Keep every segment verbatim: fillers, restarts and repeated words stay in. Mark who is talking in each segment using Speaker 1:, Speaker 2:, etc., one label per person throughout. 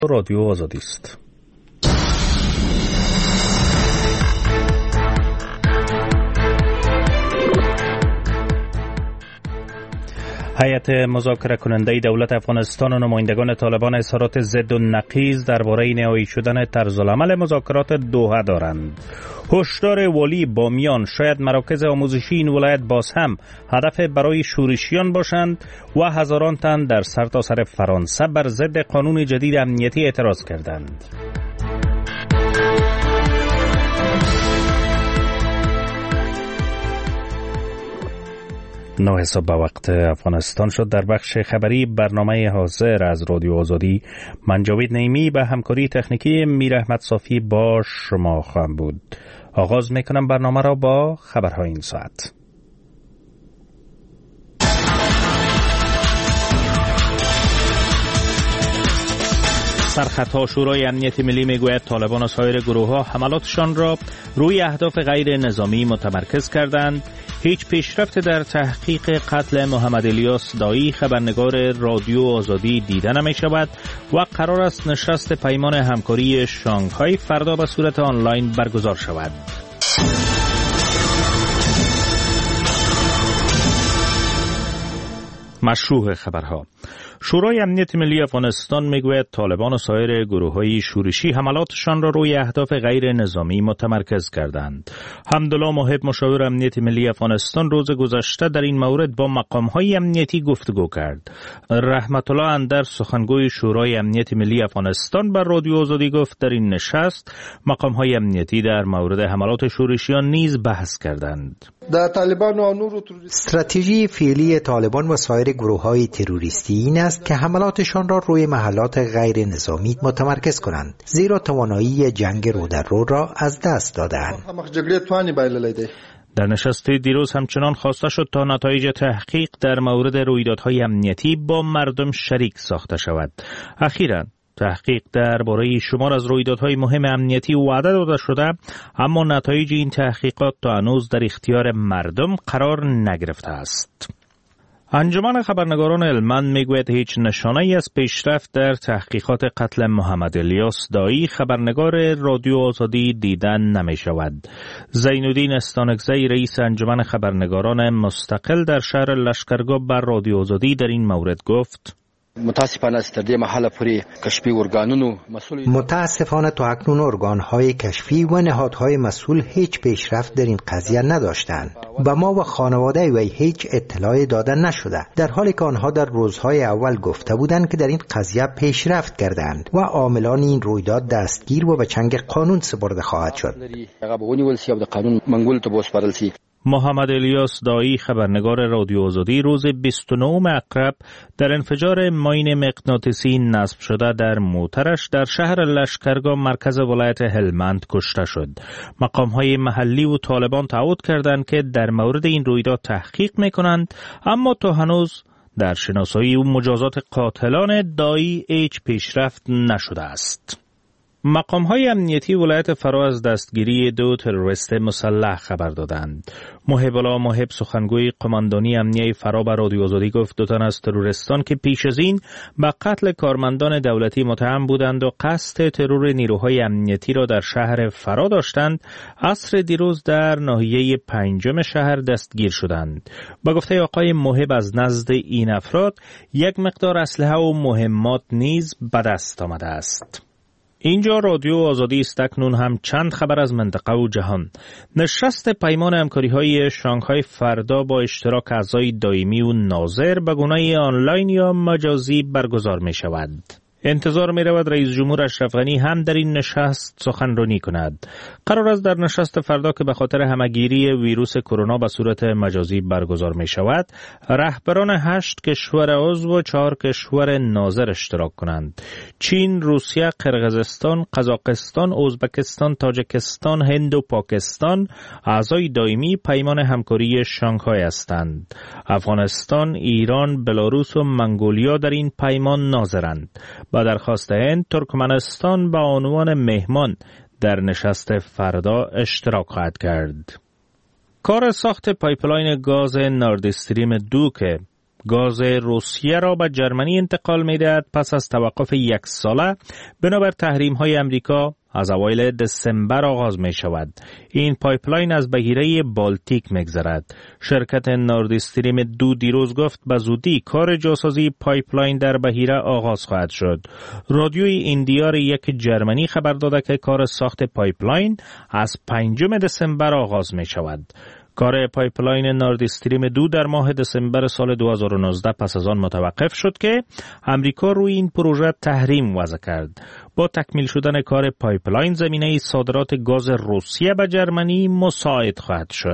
Speaker 1: رادیو آزادی است. هیئت مذاکره کننده دولت افغانستان و نمایندگان طالبان اظهارات ضد و نقیض درباره نهایی شدن طرزالعمل مذاکرات دوحه دارند. هشدار والی بامیان شاید مراکز آموزشی این ولایت باز هم هدف برای شورشیان باشند و هزاران تن در سرتاسر فرانسه بر ضد قانون جدید امنیتی اعتراض کردند. نه حساب به وقت افغانستان شد. در بخش خبری برنامه حاضر از رادیو آزادی من جاوید نعیمی به همکاری تکنیکی میر احمد صافی با شما خواهم بود. آغاز میکنم برنامه را با خبرهای این ساعت. سرخطها شورای امنیت ملی میگوید طالبان و سایر گروه‌ها حملاتشان را روی اهداف غیر نظامی متمرکز کردند. هیچ پیشرفت در تحقیق قتل محمد الیاس دایی خبرنگار رادیو آزادی دیده نمی شود و قرار است نشست پیمان همکاری شانگهای فردا به صورت آنلاین برگزار شود. مشروع خبرها. شورای امنیت ملی افغانستان میگوید طالبان و سایر گروه‌های شورشی حملاتشان را روی اهداف غیر نظامی متمرکز کردند. حمدالله محب مشاور امنیت ملی افغانستان روز گذشته در این مورد با مقام‌های امنیتی گفتگو کرد. رحمت الله اندر سخنگوی شورای امنیت ملی افغانستان بر رادیو آزادی گفت در این نشست مقام‌های امنیتی در مورد حملات شورشیان نیز بحث کردند.
Speaker 2: استراتژی فعلی طالبان و سایر گروه‌های تروریستی این است که حملاتشان را روی محلات غیر نظامی متمرکز کنند، زیرا توانایی جنگ رو در رو را از دست دادند.
Speaker 1: در نشست دیروز همچنان خواسته شد تا نتایج تحقیق در مورد رویدادهای امنیتی با مردم شریک ساخته شود. اخیراً تحقیق درباره شمار از رویدادهای مهم امنیتی وعده داده شده، اما نتایج این تحقیقات تا هنوز در اختیار مردم قرار نگرفته است. انجمن خبرنگاران هلمند میگوید هیچ نشانه‌ای از پیشرفت در تحقیقات قتل محمد الیاس دایی خبرنگار رادیو آزادی دیدن نمی شود. زینالدین استانکزی رئیس انجمن خبرنگاران مستقل در شهر لشکرگاه بر رادیو آزادی در این مورد گفت:
Speaker 3: متاسفانه است در محل پوری کشفی ارگانونو مسئول
Speaker 2: متاسفانه تا اکنون ارگان‌های کشفی و نهادهای مسئول هیچ پیشرفت در این قضیه نداشتند. به ما و خانواده وی هیچ اطلاعی داده نشده، در حالی که آنها در روزهای اول گفته بودند که در این قضیه پیشرفت کردند و عاملان این رویداد دستگیر و به چنگ قانون سپرده خواهد شد.
Speaker 1: محمد الیاس دایی خبرنگار رادیو آزادی روز بیست و نهم اکتبر در انفجار ماین مغناطیسی نصب شده در موترش در شهر لشکرگاه مرکز ولایت هلمند کشته شد. مقام‌های محلی و طالبان تعهد کردند که در مورد این رویداد تحقیق می‌کنند، اما تا هنوز در شناسایی و مجازات قاتلان دایی هیچ پیشرفت نشده است. مقام‌های امنیتی ولایت فرا از دستگیری دو تروریست مسلح خبر دادند. محب الله محب سخنگوی قماندانی امنیه فرا به رادیو آزادی گفت دو تن از تروریستان که پیش از این به قتل کارمندان دولتی متهم بودند و قصد ترور نیروهای امنیتی را در شهر فرا داشتند، عصر دیروز در ناحیه پنجم شهر دستگیر شدند. با گفته آقای محب از نزد این افراد یک مقدار اسلحه و مهمات نیز به دست آمده است. اینجا رادیو آزادی است. اکنون هم چند خبر از منطقه و جهان. نشست پیمان همکاری‌های شانگهای فردا با اشتراک اعضای دائمی و ناظر به گونه آنلاین یا مجازی برگزار می شود. انتظار می رود رئیس جمهور اشرف غنی هم در این نشست سخنرانی کند. قرار است در نشست فردا که به خاطر همگیری ویروس کرونا به صورت مجازی برگزار می شود، رهبران هشت کشور عضو و چهار کشور ناظر اشتراک کنند. چین، روسیه، قرقیزستان، قزاقستان، ازبکستان، تاجیکستان، هند و پاکستان اعضای دائمی پیمان همکاری شانگهای هستند. افغانستان، ایران، بلاروس و منگولیا در این پیمان ناظرند. با درخواست هند، ترکمنستان به عنوان مهمان در نشست فردا اشتراک خواهد کرد. کار ساخت پایپلاین گاز نورد استریم دو که گاز روسیه را به جرمنی انتقال می‌دهد پس از توقف یک ساله بنابر تحریم‌های امریکا از اوایل دسامبر آغاز می شود. این پایپلاین از بحیره بالتیک می‌گذرد. شرکت نورد استریم دو دیروز گفت به زودی کار جاسازی پایپلاین در بحیره آغاز خواهد شد. رادیوی ایندیار یک جرمنی خبر داده که کار ساخت پایپلاین از پنجم دسامبر آغاز می شود. کار پایپلاین نورد استریم دو در ماه دسامبر سال دو هزار و نوزده پس از آن متوقف شد که امریکا روی این پروژه تحریم وضع کرد. با تکمیل شدن کار پایپلاین زمینه صادرات گاز روسیه به جرمنی مساعد خواهد شد.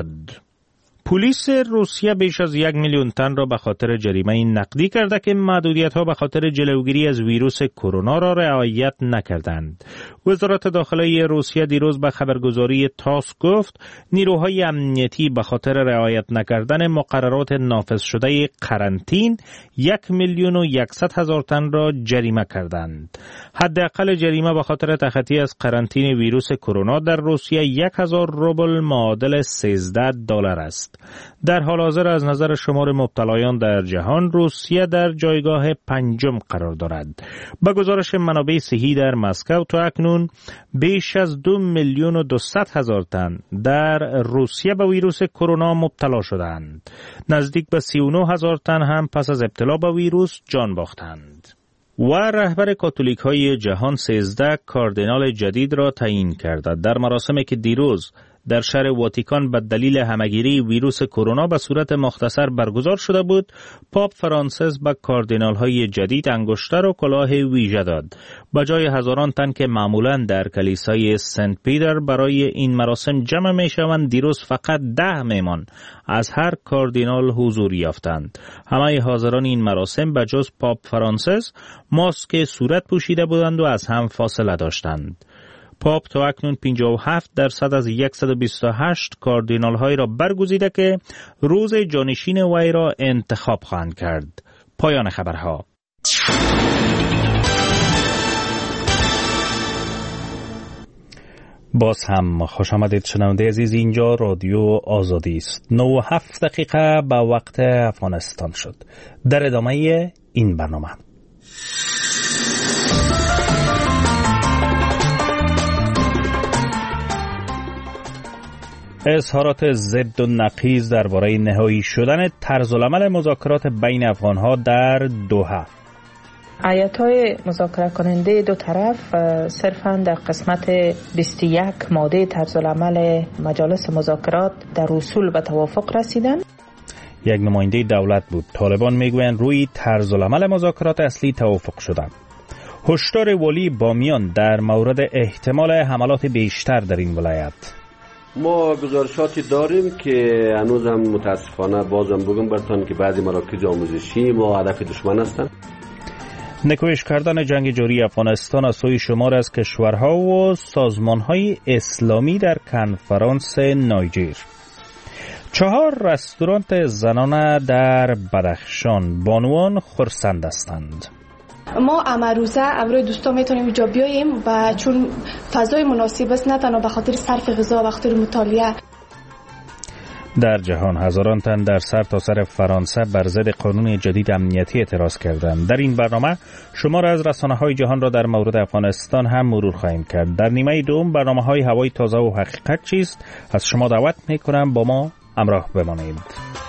Speaker 1: پلیس روسیه بیش از یک میلیون تن را به خاطر جریمه نقدی کرده که محدودیت‌ها به خاطر جلوگیری از ویروس کرونا را رعایت نکردند. وزارت داخلی روسیه دیروز به خبرگزاری تاس گفت نیروهای امنیتی به خاطر رعایت نکردن مقررات نافذ شده قرنطین یک میلیون و یکصد هزار تن را جریمه کردند. حداقل جریمه به خاطر تخطی از قرنطین ویروس کرونا در روسیه یک هزار روبل معادل سیزده دلار است. در حال حاضر از نظر شمار مبتلایان در جهان روسیه در جایگاه پنجم قرار دارد. به گزارش منابع صحی در مسکو تا اکنون بیش از دو میلیون و دویست هزار تن در روسیه به ویروس کرونا مبتلا شدند. نزدیک به سی و نه هزار تن هم پس از ابتلا به ویروس جان باختند. و رهبر کاتولیک های جهان سیزده کاردینال جدید را تعیین کرده. در مراسمی که دیروز در شهر واتیکان به دلیل همگیری ویروس کرونا به صورت مختصر برگزار شده بود، پاپ فرانسیس به کاردینال های جدید انگشتر و کلاه ویژه داد. به جای هزاران تن که معمولاً در کلیسای سنت پیتر برای این مراسم جمع می شوند، دیروز فقط ده مهمان از هر کاردینال حضور یافتند. همه حاضران این مراسم به جز پاپ فرانسیس ماسک صورت پوشیده بودند و از هم فاصله داشتند. پاپ تا اکنون پنجاه و هفت درصد از صد و بیست و هشت کاردینال های را برگزیده که روز جانشین وی را انتخاب خواهند کرد. پایان خبرها. باز هم خوش آمدید شنونده عزیز، اینجا رادیو آزادی است. نه و هفت دقیقه به وقت افغانستان شد. در ادامه این برنامه اظهارات ضد و نقیض درباره نهایی شدن طرزالعمل مذاکرات بین افغانها در دوحه.
Speaker 4: ایت‌های مذاکره کننده دو طرف صرفاً در قسمت بیست و یک ماده طرزالعمل مجالس مذاکرات در اصول به توافق رسیدند.
Speaker 1: یک نماینده دولت بود. طالبان میگویند روی طرزالعمل مذاکرات اصلی توافق شده. هشدار ولی بامیان در مورد احتمال حملات بیشتر در این ولایت.
Speaker 5: ما گزارشاتی داریم که هنوز هم متاسفانه بازم بگم برتان که بعضی مراکز آموزشی ما هدف دشمن هستند.
Speaker 1: نکوهش کردن جنگ جاری افغانستان از سوی شمار از کشورها و سازمانهای اسلامی در کنفرانس نایجر. چهار رستوران زنانه در بدخشان بانوان خرسند هستند.
Speaker 6: ما امروزه امروز دوستا میتونیم اینجا بیاییم و چون فضای مناسب است، نه تنها به خاطر صرف غذا و به خاطر مطالعه.
Speaker 1: در جهان هزاران تن در سر تا سر فرانسه بر ضد قانون جدید امنیتی اعتراض کردند. در این برنامه شمار از رسانه‌های جهان را در مورد افغانستان هم مرور خواهیم کرد. در نیمه دوم برنامه‌های هوای تازه و حقیقت چیست از شما دعوت می‌کنم با ما همراه بمانید.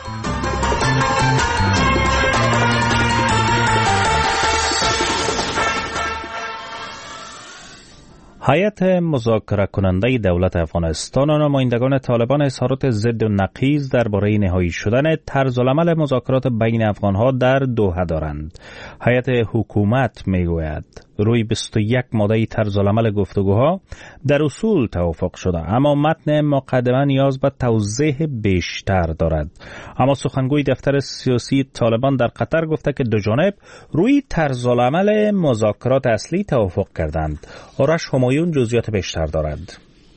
Speaker 1: هیئت مذاکره کننده دولت افغانستان و نمایندگان طالبان اظهارات ضد و نقیض درباره نهایی شدن طرزالعمل مذاکرات بین افغانها در دوحه دارند. هیئت حکومت میگوید روی بیست و یک ماده طرزالعمل گفتگوها در اصول توافق شده، اما متن مقدمه نیاز به توضیح بیشتر دارد. اما سخنگوی دفتر سیاسی طالبان در قطر گفته که دو جانب روی طرزالعمل مذاکرات اصلی توافق کردند. آرش همایون جزئیات بیشتر دارد.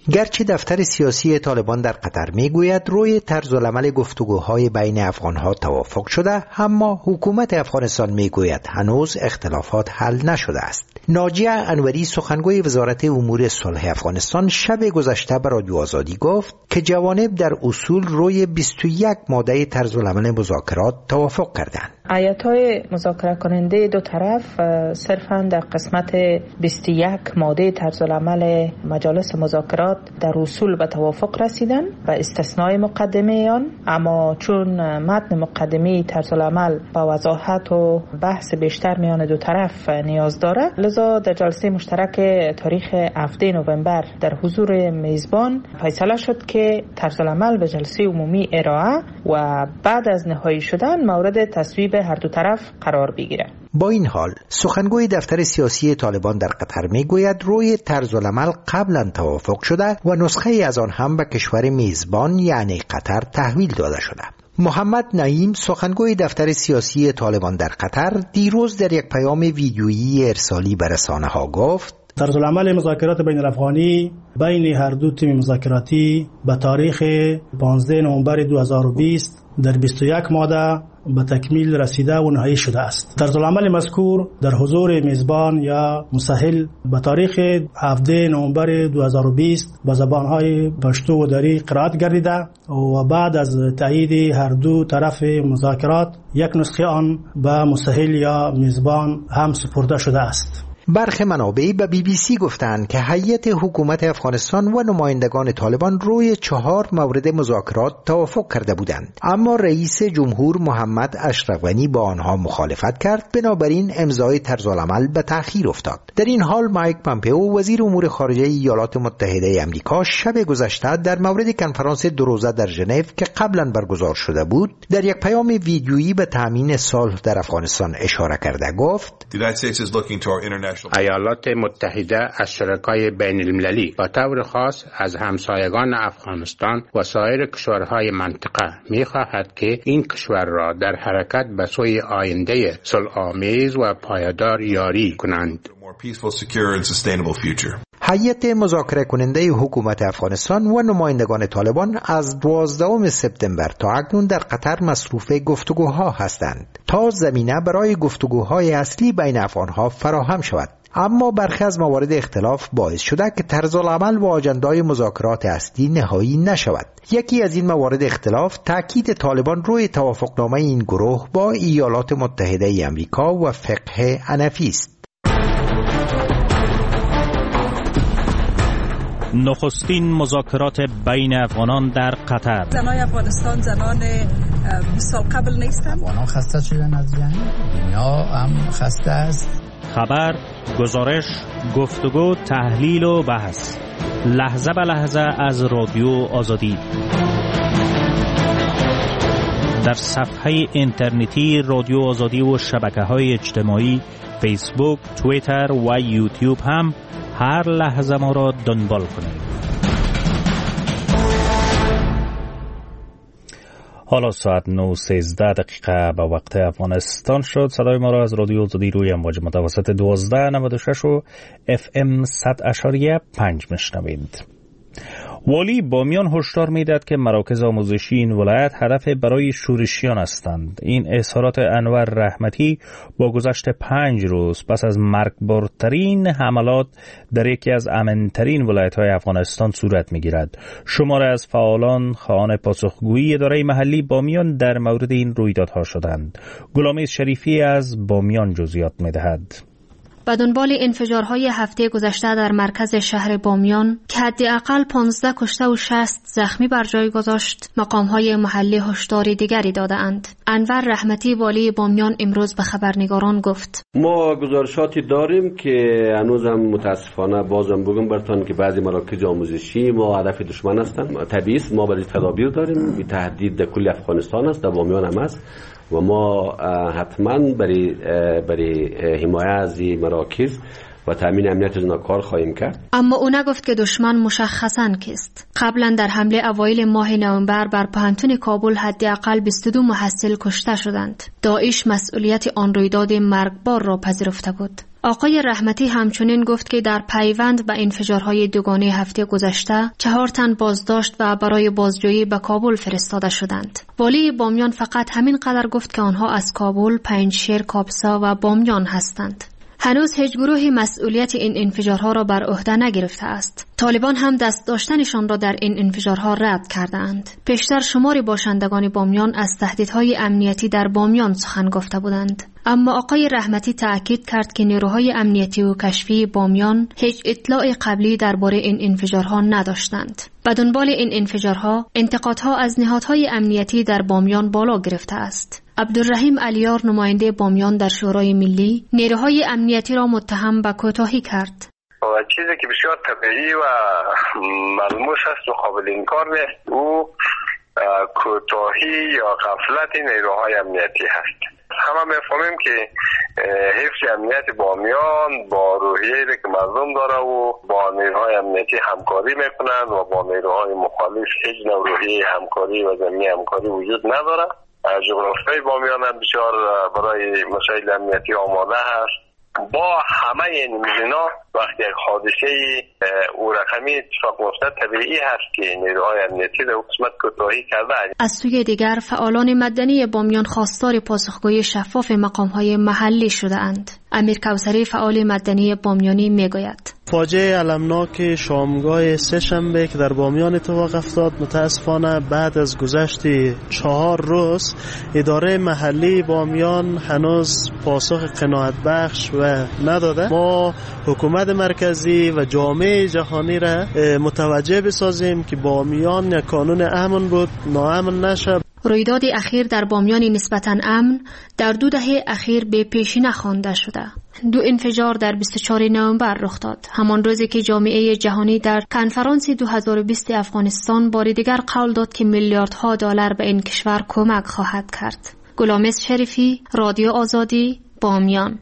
Speaker 2: گرچه دفتر سیاسی طالبان در قطر میگوید روی طرز العمل گفتگوهای بین افغانها توافق شده، اما حکومت افغانستان میگوید هنوز اختلافات حل نشده است. ناجیه انوری سخنگوی وزارت امور صلح افغانستان شب گذشته به رادیو آزادی گفت که جوانب در اصول روی بیست و یک ماده طرز العمل مذاکرات توافق کردند.
Speaker 4: ایت‌های مذاکره کننده دو طرف صرفاً در قسمت بیست و یک ماده طرز العمل مجالس مذاکرات در اصول به توافق رسیدن و استثنای مقدمه آن، اما چون متن مقدمه طرز العمل با وضاحت و بحث بیشتر میان دو طرف نیاز داره، لذا در جلسه مشترک تاریخ هفدهم نوامبر در حضور میزبان فیصله شد که طرز العمل به جلسه عمومی ارائه و بعد از نهایی شدن مورد تصویب هر دو طرف قرار بگیره.
Speaker 2: با این حال سخنگوی دفتر سیاسی طالبان در قطر میگوید روی طرز العمل قبلا توافق شده و نسخه از آن هم به کشور میزبان یعنی قطر تحویل داده شده. محمد نعیم سخنگوی دفتر سیاسی طالبان در قطر دیروز در یک پیام ویدیویی ارسالی به رسانه‌ها گفت
Speaker 7: طرز العمل مذاکرات بین الافغانی بین هر دو تیم مذاکراتی به تاریخ پانزده نوامبر دو هزار و بیست در بیست و یک ماده به تکمیل رسیده و نهایی شده است. طرز العمل مذکور در حضور میزبان یا مسهل به تاریخ هفدهم نوامبر دو هزار و بیست به زبانهای پشتو و دری قرائت گردیده و بعد از تایید هر دو طرف مذاکرات یک نسخه آن به مسهل یا میزبان هم سپرده شده است.
Speaker 2: برخی منابع به بی بی سی گفتند که هیئت حکومت افغانستان و نمایندگان طالبان روی چهار مورد مذاکرات توافق کرده بودند، اما رئیس جمهور محمد اشرف غنی با آنها مخالفت کرد، بنابراین امضای طرز العمل به تأخیر افتاد. در این حال مایک پامپئو وزیر امور خارجه ایالات متحده آمریکا شب گذشته در مورد کنفرانس دو روزه در ژنو که قبلا برگزار شده بود در یک پیام ویدیویی به تامین صلح در افغانستان اشاره کرده گفت
Speaker 8: ایالات متحده از شرکای بین المللی و طور خاص از همسایگان افغانستان و سایر کشورهای منطقه می خواهد که این کشور را در حرکت به سوی آینده صلح‌آمیز و پایدار یاری کنند.
Speaker 2: هیئت مذاکره کننده حکومت افغانستان و نمایندگان طالبان از دوازدهم سپتامبر تا اکنون در قطر مصروف گفتگوها هستند تا زمینه برای گفتگوهای اصلی بین افغانها فراهم شود. اما برخی از موارد اختلاف باعث شده که طرز العمل و آجندای مذاکرات اصلی نهایی نشود. یکی از این موارد اختلاف تاکید طالبان روی توافقنامه این گروه با ایالات متحده آمریکا و فقه حنفی است.
Speaker 1: نخستین مذاکرات بین افغانان در قطر.
Speaker 9: زنای افغانستان زنان بیست سال قبل نیستند.
Speaker 10: افغانان خسته شدن از جنگ، دنیا هم خسته است.
Speaker 1: خبر، گزارش، گفتگو، تحلیل و بحث، لحظه به لحظه از رادیو آزادی. در صفحه اینترنتی رادیو آزادی و شبکه‌های اجتماعی فیسبوک، توییتر و یوتیوب هم هر لحظه ما را دنبال کنید. حالا ساعت نه و سیزده دقیقه به وقت افغانستان شد. صدای ما را از رادیو آزادی روی امواج متوسط دوازده نود و شش و اف ام صد اشاریه پنج میشنوید. والی بامیان هشدار میداد که مراکز آموزشی این ولایت هدف برای شورشیان هستند. این اظهارات انور رحمتی با گذشت پنج روز پس از مرگبارترین حملات در یکی از امن‌ترین ولایت‌های افغانستان صورت می‌گیرد. شماره از فعالان خواهان پاسخگویی اداره محلی بامیان در مورد این رویدادها شدند. غلام شریفی از بامیان جزئیات می‌دهد.
Speaker 11: به دنبال انفجارهای هفته گذشته در مرکز شهر بامیان که حداقل پانزده کشته و شصت زخمی بر جای گذاشت، مقامهای محلی هشدار دیگری داده‌اند. انور رحمتی والی بامیان امروز به خبرنگاران گفت:
Speaker 5: ما گزارشاتی داریم که هنوزم متاسفانه بازم بگم براتون که بعضی مراکز آموزشی ما هدف دشمن هستند. طبیعی است ما برای تدابیر داریم. این تهدید در کل افغانستان است، در بامیان هم است و ما حتما برای برای حمایت از این مراکز و تامین امنیت از کار خواهیم کرد.
Speaker 11: اما او نگفت که دشمن مشخصاً کیست. قبلا در حمله اوایل ماه نوامبر بر پانتون کابل حداقل بیست و دو محصل کشته شدند. داعش مسئولیت آن رویداد مرگبار را پذیرفته بود. آقای رحمتی همچنین گفت که در پیوند به انفجارهای دوگانه هفته گذشته چهار تن بازداشت و برای بازجویی به کابل فرستاده شدند. والی بامیان فقط همین قدر گفت که آنها از کابل، پنجشیر، کاپسا و بامیان هستند. هنوز هیچ گروهی مسئولیت این انفجارها را بر عهده نگرفته است. طالبان هم دست داشتنشان را در این انفجارها رد کردند. پیشتر شماری باشندگان بامیان از تهدیدهای امنیتی در بامیان سخن گفته بودند. اما آقای رحمتی تأکید کرد که نیروهای امنیتی و کشفی بامیان هیچ اطلاع قبلی درباره این انفجارها نداشتند. به دنبال این انفجارها، انتقادها از نهادهای امنیتی در بامیان بالا گرفته است. عبدالرحیم علیار نماینده بامیان در شورای ملی نیروهای امنیتی را متهم به کوتاهی کرد.
Speaker 12: و چیزی که بسیار طبیعی و ملموس است و قابل انکار نیست، او کوتاهی یا غفلت نیروهای امنیتی هست. همه میفهمیم که حفظ امنیت بامیان با روحیه‌ای که مردم داره و با نیروهای امنیتی همکاری میکنند و با نیروهای مخالف هیچ نوع روحیه همکاری و زمینه همکاری وجود نداره. جغرافیای بامیان هم بسیار برای مسائل امنیتی آماده هست. با همه این میزنا وقتی یک حادثه او رقمی اتفاق میفته طبیعی هست که نیروهای امنیتی در قسمت کوتاهی کرده.
Speaker 11: از سوی دیگر فعالان مدنی بامیان خواستار پاسخگویی شفاف مقام‌های محلی شده اند. امیر کوثری فعال مدنی بامیانی میگوید
Speaker 13: فاجعه المناک شامگاه سه شنبه که در بامیان اتفاق افتاد متاسفانه بعد از گذشت چهار روز اداره محلی بامیان هنوز پاسخ قناعت بخش و نداده. ما حکومت مرکزی و جامعه جهانی را متوجه بسازیم که بامیان یک کانون امن بود ناامن نشه.
Speaker 11: رویداد اخیر در بامیان نسبتاً امن در دو دهه اخیر به پیشینه خوانده شده. دو انفجار در بیست و چهارم نوامبر رخ داد، همان روزی که جامعه جهانی در کنفرانس دو هزار و بیست افغانستان بار دیگر قول داد که میلیاردها دلار به این کشور کمک خواهد کرد. غلامرضا شریفی، رادیو آزادی، بامیان.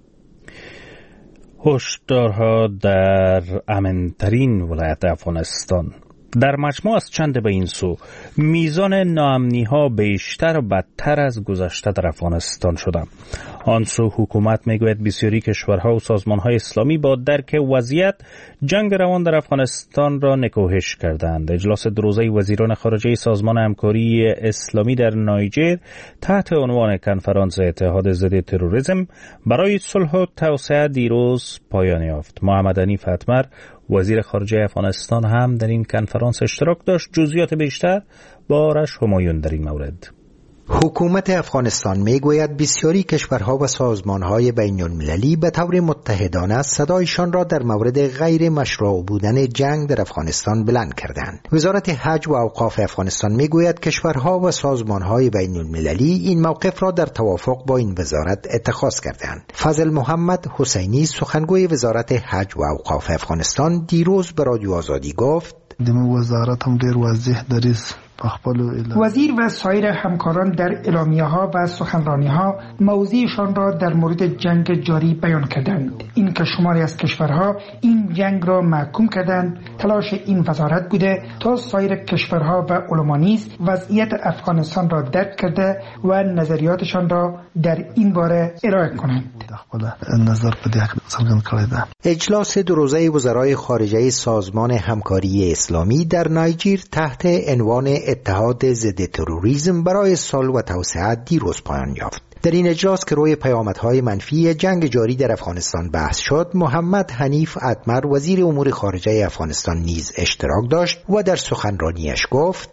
Speaker 1: هشدارها در امن‌ترین ولایت افغانستان. در مجموع از چند به این سو میزان ناامنی‌ها بیشتر و بدتر از گذشته در افغانستان شده. آن سو حکومت میگوید بسیاری کشورها و سازمان‌های اسلامی با درک وضعیت جنگ روان در افغانستان را نکوهش کردند. اجلاس دو روزه وزیران خارجه سازمان همکاری اسلامی در نایجر تحت عنوان کنفرانس اتحاد ضد تروریسم برای صلح و توسعه دیروز پایان یافت. محمد حنیف اتمر وزیر خارجه افغانستان هم در این کنفرانس اشتراک داشت. جزئیات بیشتر با آرش همایون در این مورد.
Speaker 2: حکومت افغانستان میگوید بسیاری کشورها و سازمانهای بین المللی به طور متحدانه صدایشان را در مورد غیر مشروع بودن جنگ در افغانستان بلند کردند. وزارت حج و اوقاف افغانستان میگوید کشورها و سازمانهای بین المللی این موقف را در توافق با این وزارت اتخاذ کردند. فضل محمد حسینی سخنگوی وزارت حج و اوقاف افغانستان دیروز به رادیو آزادی گفت
Speaker 14: دمو وزارت هم ډیر واضح دریس
Speaker 15: وزیر و سایر همکاران در اعلامیه ها و سخنرانی ها موضعشان را در مورد جنگ جاری بیان کردند. این که شماری از کشورها این جنگ را محکوم کردند تلاش این وزارت بوده تا سایر کشورها و علما نیز وضعیت افغانستان را درک کرده و نظریاتشان را در این باره ارائه کنند.
Speaker 14: نظر
Speaker 2: اجلاس دو روزه وزرای خارجه سازمان همکاری اسلامی در نایجر تحت عنوان اتحاد ضد تروریسم برای صلح و توسعه دیروز پایان یافت. در این اجلاس که روی پیامدهای منفی جنگ جاری در افغانستان بحث شد، محمد حنیف اتمر وزیر امور خارجه افغانستان نیز اشتراک داشت و در سخنرانیش گفت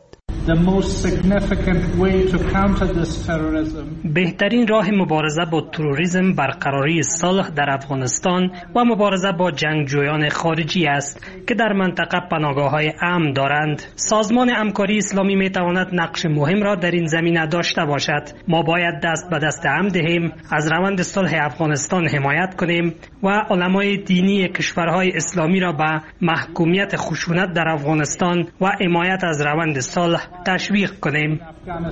Speaker 16: بهترین راه مبارزه با تروریسم برقراری صلح در افغانستان و مبارزه با جنگجویان خارجی است که در منطقه پناهگاه‌های امن دارند. سازمان همکاری اسلامی میتواند نقش مهم را در این زمینه داشته باشد. ما باید دست به دست هم دهیم، از روند صلح افغانستان حمایت کنیم و علمای دینی کشورهای اسلامی را به محکومیت خشونت در افغانستان و حمایت از روند صلح صلح تشویق کنیم.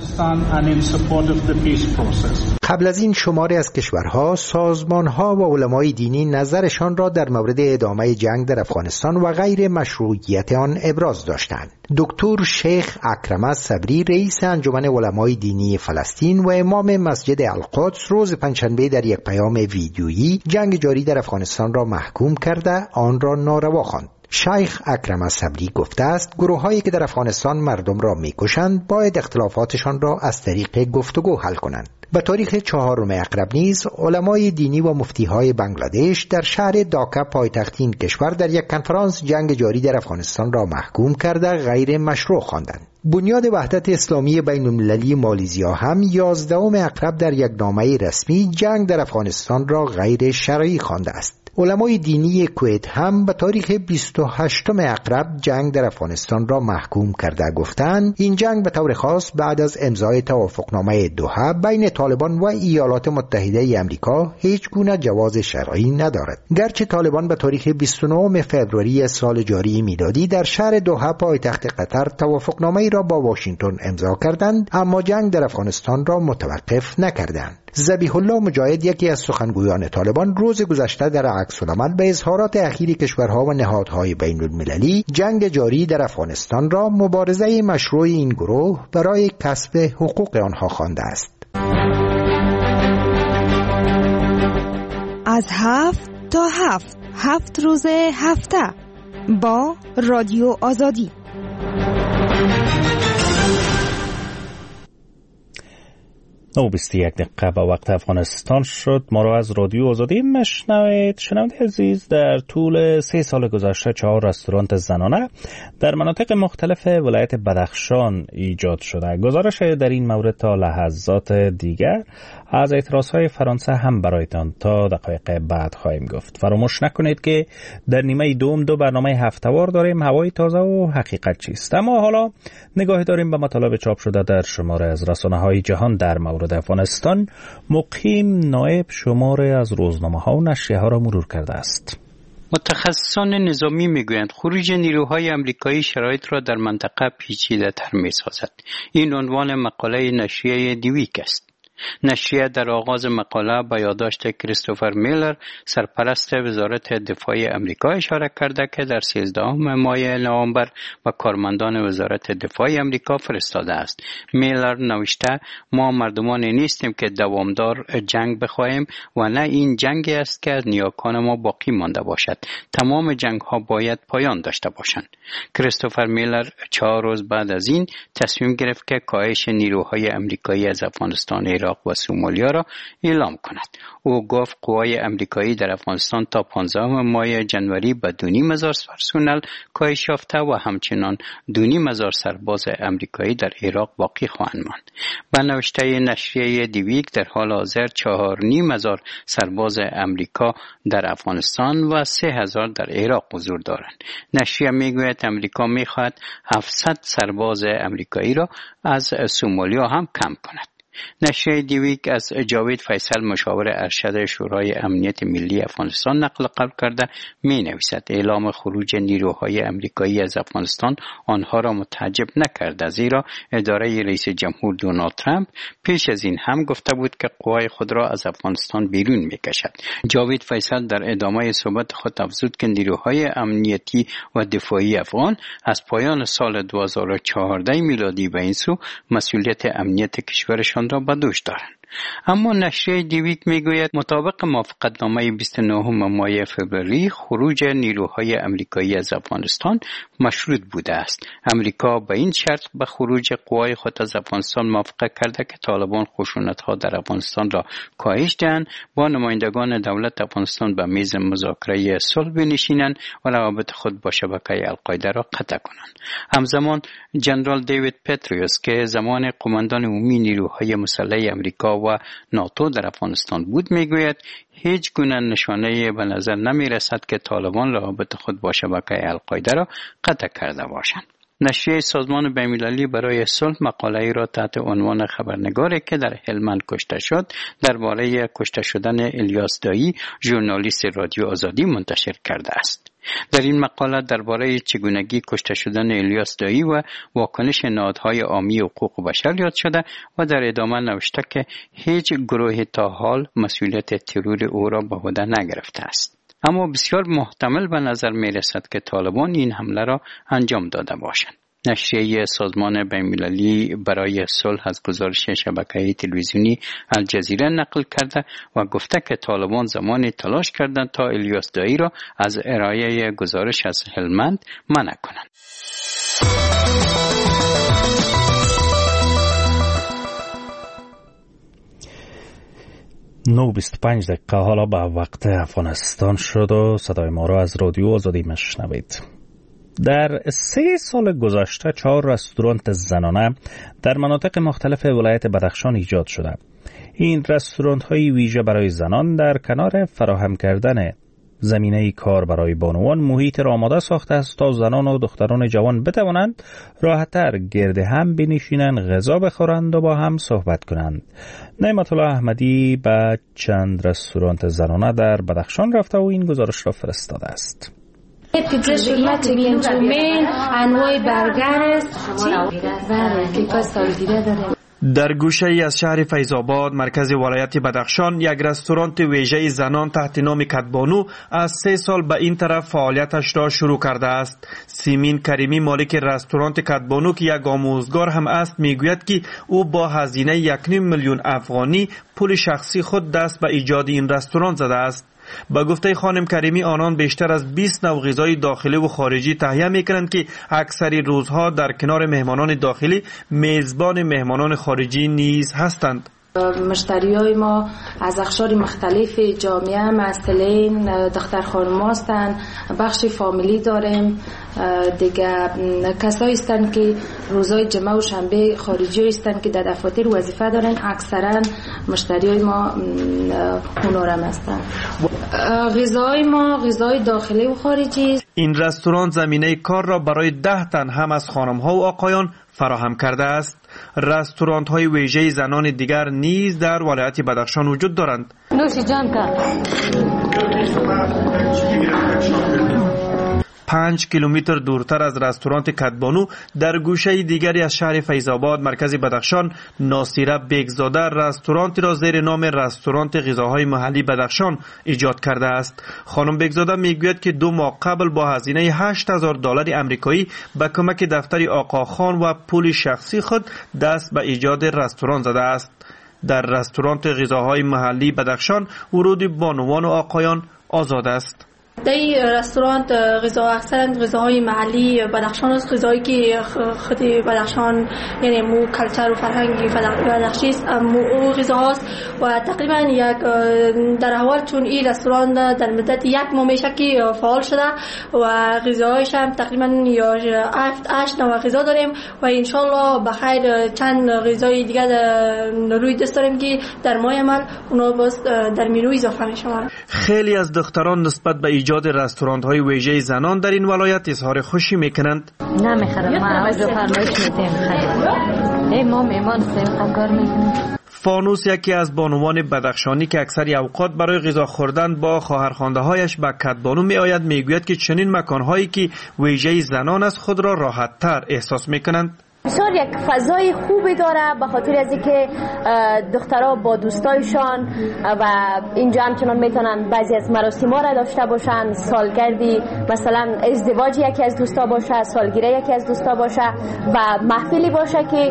Speaker 2: قبل از این شماری از کشورها، سازمانها و علمای دینی نظرشان را در مورد ادامه جنگ در افغانستان و غیر مشروعیت آن ابراز داشتند. دکتر شیخ اکرم صبری، رئیس انجمن علمای دینی فلسطین و امام مسجد القدس، روز پنجشنبه در یک پیام ویدیویی جنگ جاری در افغانستان را محکوم کرده آن را ناروا خواند. شیخ اکرم صبری گفته است گروه‌هایی که در افغانستان مردم را می‌کشند باید اختلافاتشان را از طریق گفتگو حل کنند. به تاریخ چهارم اکرب نیز علمای دینی و مفتی‌های بنگلادش در شهر داکا پایتخت این کشور در یک کنفرانس جنگ جاری در افغانستان را محکوم کرده غیر مشروع خواندند. بنیاد وحدت اسلامی بین المللی مالیزیا هم یازدهم اکرب در یک نامه رسمی جنگ در افغانستان را غیر شرعی خوانده است. علمای دینی کویت هم به تاریخ بیست و هشتم اکرب جنگ در افغانستان را محکوم کرده گفتند این جنگ به طور خاص بعد از امضای توافقنامه دوحه بین طالبان و ایالات متحده آمریکا هیچ گونه جواز شرعی ندارد. گرچه طالبان به تاریخ بیست و نهم فوریه سال جاری میلادی در شهر دوحه پایتخت قطر توافقنامه را با واشنگتن امضا کردند، اما جنگ در افغانستان را متوقف نکردند. ذبیح الله مجاهد، یکی از سخنگویان طالبان، روز گذشته در عکس العمل به اظهارات اخیر کشورها و نهادهای بین المللی جنگ جاری در افغانستان را مبارزه مشروع این گروه برای کسب حقوق آنها خوانده است.
Speaker 17: از هفت تا هفت هفت روز هفته با رادیو آزادی.
Speaker 1: نو بیست و یک دقیقه با وقت افغانستان شد. ما را از رادیو آزادی مشنوید. شنونده عزیز، در طول سه سال گذشته چهار رستوران زنانه در مناطق مختلف ولایت بدخشان ایجاد شده. گزارش در این مورد تا لحظات دیگر از اعتراضهای فرانسه هم برایتان تا دقایق بعد خواهیم گفت. فراموش نکنید که در نیمه دوم دو برنامه هفته‌وار داریم، هوای تازه و حقیقت چیست. اما حالا نگاهی داریم به مطالب چاپ شده در شماره از رسانه‌های جهان در مورد افغانستان. مقیم نایب شماره از روزنامه‌ها و نشریه‌ها را مرور کرده است.
Speaker 18: متخصصان نظامی میگویند خروج نیروهای آمریکایی شرایط را در منطقه پیچیده‌تر می‌سازد. این عنوان مقاله نشریه دیویک است. نشریه در آغاز مقاله به یادداشت کریستوفر میلر، سرپرست وزارت دفاع آمریکا، اشاره کرده که در سیزدهم ماه نوامبر به کارمندان وزارت دفاع آمریکا فرستاده است. میلر نوشته ما مردمانی نیستیم که دوامدار جنگ بخواهیم و نه این جنگی است که از نیاکان ما باقی مانده باشد. تمام جنگ ها باید پایان داشته باشند. کریستوفر میلر چهار روز بعد از این تصمیم گرفت که کاهش نیروهای آمریکایی از افغانستان، عراق و سومالیا را اعلام کند. او گفت قوای آمریکایی در افغانستان تا پانزدهم ماه جنوری به دو نیم هزار پرسنل کاهش یافته و همچنان دو نیم هزار سرباز آمریکایی در عراق باقی خواهند ماند. به نوشته نشریه دیویک در حال حاضر چهار نیم هزار سرباز آمریکا در افغانستان و سه هزار در عراق حضور دارند. نشریه میگوید آمریکا میخواهد هفتصد سرباز آمریکایی را از سومالیا هم کم کند. نشریه دیویک از جاوید فیصل، مشاور ارشد شورای امنیت ملی افغانستان، نقل قول کرده می نویسد اعلام خروج نیروهای آمریکایی از افغانستان آنها را متعجب نکرده، زیرا اداره رئیس جمهور دونالد ترامپ پیش از این هم گفته بود که قوای خود را از افغانستان بیرون می کشد. جاوید فیصل در ادامه صحبت خود افزود که نیروهای امنیتی و دفاعی افغان از پایان سال دو هزار و چهارده میلادی به این سو مسئولیت امنیت کشورشان را به دوش دارند. اما نشریه دیویک میگوید مطابق موافقتنامه بیست و نهم ماه فوریه خروج نیروهای آمریکایی از افغانستان مشروط بوده است. آمریکا به این شرط به خروج قوای خود از افغانستان موافقت کرده که طالبان خشونت‌ها در افغانستان را کاهش دهند، با نمایندگان دولت افغانستان به میز مذاکره صلح بنشینند و روابط خود با شبکه القاعده را قطع کنند. همزمان جنرال دیوید پتریوس که زمان قماندان عمومی نیروهای مسلح آمریکا و ناتو در افغانستان بود میگوید هیچ گونه نشانه به نظر نمی رسد که طالبان روابط خود با شبکه القاعده را قطع کرده باشند. نشریه سازمان بین‌المللی برای صلح مقاله‌ای را تحت عنوان خبرنگاری که در هلمند کشته شد درباره کشته شدن الیاس دایی، ژورنالیست رادیو آزادی، منتشر کرده است. در این مقاله درباره چگونگی کشته شدن الیاس دایی و واکنش نهادهای عامی حقوق بشر یاد شده و در ادامه نوشته که هیچ گروه تا حال مسئولیت ترور او را به عهده نگرفته است. اما بسیار محتمل به نظر می رسد که طالبان این حمله را انجام داده باشند. نشریه سازمان بین‌المللی برای صلح از گزارش شبکه تلویزیونی الجزیره نقل کرده و گفته که طالبان زمانی تلاش کردند تا الیاس دایی را از ارائه گزارش از هلمند منع کنند.
Speaker 1: نه و بیست و پنج دقیقه حالا به وقت افغانستان شد و صدای ما را از رادیو آزادی مشنوید. در سه سال گذشته چهار رستوران زنانه در مناطق مختلف ولایت بدخشان ایجاد شده. این رستوران های ویژه برای زنان در کنار فراهم کردن زمینه کار برای بانوان محیط را آماده ساخته است تا زنان و دختران جوان بتوانند راحت‌تر گرد هم بنشینند، غذا بخورند و با هم صحبت کنند. نعمت الله احمدی به چند رستوران زنانه در بدخشان رفته و این گزارش را فرستاده است.
Speaker 19: پیتزا شورما چیکن چومین انواع برگر است بله که سالگیره داره.
Speaker 20: در گوشه ای از شهر فیض‌آباد مرکز ولایت بدخشان یک رستوران ویژه زنان تحت نام کدبانو از سه سال به این طرف فعالیتش را شروع کرده است. سیمین کریمی مالک رستوران کدبانو که یک آموزگار هم است میگوید که او با هزینه یک نیم میلیون افغانی پول شخصی خود دست به ایجاد این رستوران زده است. با گفته خانم کریمی آنان بیشتر از بیست نوع غذای داخلی و خارجی تهیه میکنند که اکثری روزها در کنار مهمانان داخلی میزبان مهمانان خارجی نیز هستند.
Speaker 19: مشتریای ما از اقشار مختلف جامعه مثلا دختر خانم هستند، بخش فامیلی داریم، دیگه کسایی هستند که روزای جمعه و شنبه خارجی هستند که در دفاتر وظیفه دارن. اکثرا مشتریای ما اونارم هستند. غذای ما غذای داخلی و خارجی.
Speaker 20: این رستوران زمینه کار را برای ده تن هم از خانم ها و آقایان فراهم کرده است. رستوران های ویژه زنان دیگر نیز در ولایت بدخشان وجود دارند.
Speaker 19: نوش جان کا
Speaker 20: پنج کیلومتر دورتر از رستوران کدبانو در گوشه دیگری از شهر فیض‌آباد مرکز بدخشان ناصیره بیگزاده رستورانتی را زیر نام رستوران غذاهای محلی بدخشان ایجاد کرده است. خانم بیگزاده میگوید که دو ماه قبل با هزینه هشت هزار دلار آمریکایی به کمک دفتر آقاخان و پول شخصی خود دست به ایجاد رستوران زده است. در رستوران غذاهای محلی بدخشان ورود بانوان و آقایان آزاد است.
Speaker 6: در این رستوران غذا اکثرا غذاهای محلی بدخشان است، غذایی که خود بدخشان یعنی مو کلچر و فرهنگ بدخشی است، مو غذا است و تقریبا یک در اول چون این رستوران در مدت یک ماه میشه که فعال شده و غذاهایش هم تقریبا یا هفت هشت نوع غذا داریم و ان شاء الله بخیر چند غذای دیگه روی دست داریم که در ماه عمل اونا باز در منو اضافه میشن.
Speaker 20: خیلی از دختران نسبت به ایجاد رستوران های ویژه زنان در این ولایت اظهار خوشی میکنند.
Speaker 19: نمیخرم ما از فرمایش میتیم خرید. ای ما میمان سیم کار میکنیم.
Speaker 20: فانوس یکی از بانوان بدخشانی که اکثری اوقات برای غذا خوردن با خواهرخوانده هایش به کدبانو می آید میگوید که چنین مکان هایی که ویژه زنان است خود را راحت تر احساس میکنند.
Speaker 21: بسیار یک فضای خوبی داره به خاطر از اینکه دخترها با دوستایشان و اینجا همچنان میتونن بعضی از مراسم‌ها را داشته باشن، سالگردی مثلا ازدواج یکی از دوستا باشه، سالگیری یکی از دوستا باشه و محفلی باشه که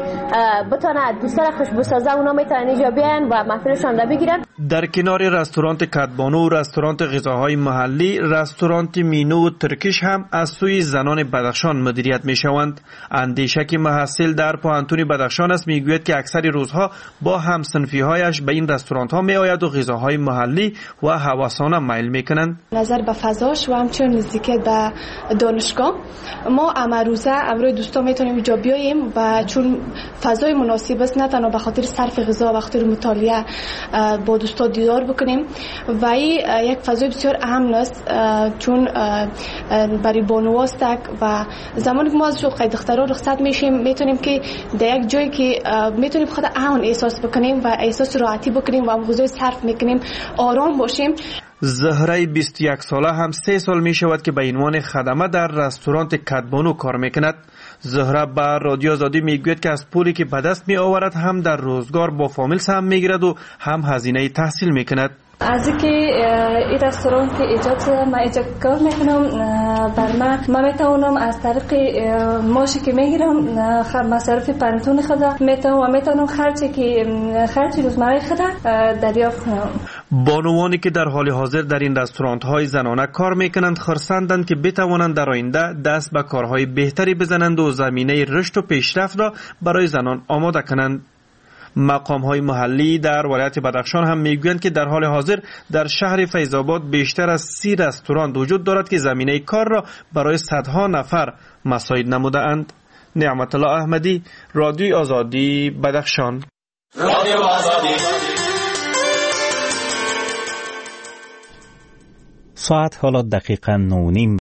Speaker 21: بتونه دوستا را خوشبو سازه، اونا میتونن اینجا بیان و محفلشان را بگیرن.
Speaker 20: در کنار رستوران کدبانو و رستوران غذاهای محلی، رستوران مینو و ترکیش هم از سوی زنان بدخشان مدیریت میشوند. اندیشک محصل در پوهنتون بدخشان است میگوید که اکثر روزها با همصنفی هایش به این رستوران ها می آید و غذاهای محلی و هواسانه میل میکنند.
Speaker 6: نظر به فضاش و همچنین نزدیکیت به دانشگاه ما امروزه امروز دوستا میتونیم اینجا بیاییم و چون فضای مناسب است نه تنها به خاطر صرف غذا و خاطر مطالعه با دوستا دیدار بکنیم و این یک فضای بسیار اهم است چون برای بانواست و زمانی که ما از شغل دخترها رخصت میشیم میتونیم که در یک جایی که میتونیم خود امن احساس بکنیم و احساس راحتی بکنیم و غذای صرف میکنیم آرام باشیم.
Speaker 20: زهره بیست و یک ساله هم سه سال می شود که به عنوان خدمه در رستوران کدبانو کار میکند. زهره به رادیو آزادی میگوید که از پولی که به دست می آورد هم در روزگار با فامیل سهم میگیرد و هم هزینه تحصیل میکند.
Speaker 6: از اینکه این رستوران که ایجاد شده من ایجاد کار میکنم بر من من میتونم از طریق ماشی که میگیرم مصرف پنتون خدا میتونم و میتونم خرچی که خرچی روزمره خدا دریافت کنم.
Speaker 20: بانوانی که در حال حاضر در این رستوران های زنانه کار میکنند خرسندند که بتوانند در آینده دست به کارهای بهتری بزنند و زمینه رشد و پیشرفت را برای زنان آماده کنند. مقام های محلی در ولایت بدخشان هم میگویند که در حال حاضر در شهر فیض‌آباد بیشتر از سی رستوران وجود دارد که زمینه کار را برای صدها نفر مساعد نموده اند. نعمت الله احمدی، رادیو آزادی، بدخشان. رادیو آزادی.
Speaker 1: ساعت حالا دقیقاً نونیم